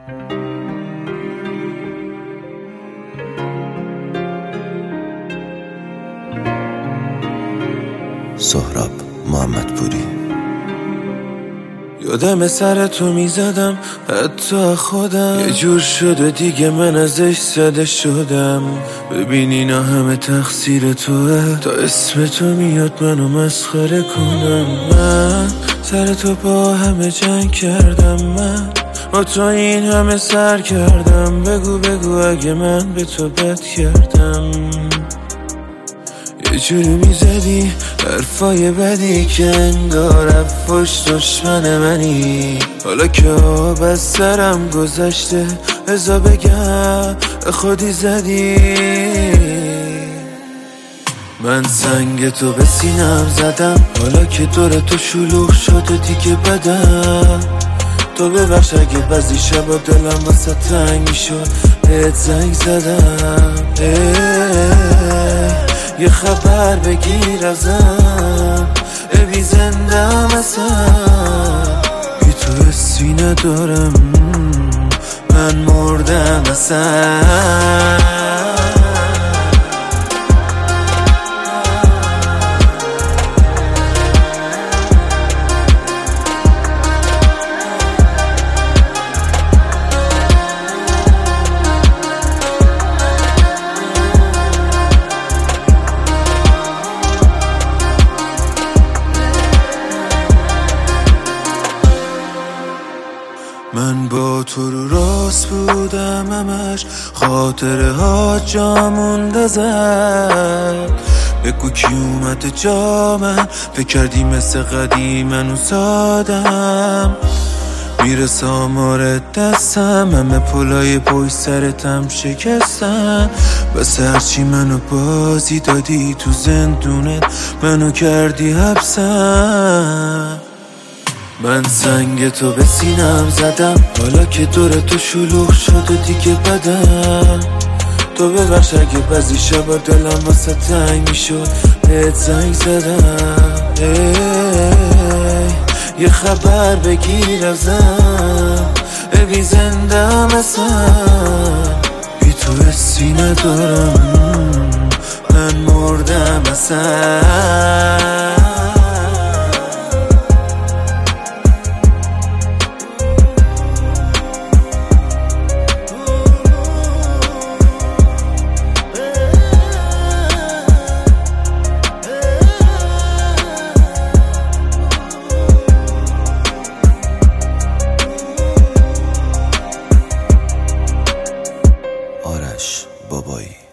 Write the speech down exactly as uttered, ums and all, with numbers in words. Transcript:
سهراب محمدپوری. یادم سر تو میزدم حتی خودم یه جور شده دیگه من ازش زده شدم. ببین اینا همه تقصیر توه، تا اسم تو میاد منو مسخره کنم. من سر تو با همه جنگ کردم، من با تو این همه سر کردم. بگو بگو اگه من به تو بد کردم. یه جوری میزدی حرفای بدی که انگار افاش دشمن منی. حالا که آب از سرم گذشته ازا بگم خودی زدی. من سنگ تو به سینم زدم، حالا که دور تو شلوغ شده دیگه بدم. تو ببخش اگه بعضی شبا دلم واسه تنگ میشد بهت زنگ زدم. یه خبر بگیر ازم، ببی زندم اصلا. بی تو حسی ندارم، من مردم اصلا. من با تو رو راست بودم همش، خاطره ها جا مونده زد. بگو کی اومده جا من، فکر کردی مثل قدیم منو سادم. میرسه آمار دستم، همه پلای پشت سرتم شکستن. بس هرچی منو بازی دادی تو زندونت منو کردی حبسم. من سنگ تو به سینم زدم، حالا که دور تو شلوغ شده دیگه بدم. تو ببخش اگه بعضی شبا دلم واسه تنگ میشد بهت زنگ زدم. یه خبر بگیر ازم، ببی زندم اصلا. بی تو حسی ندارم، من مردم اصلا. آرش بابایی.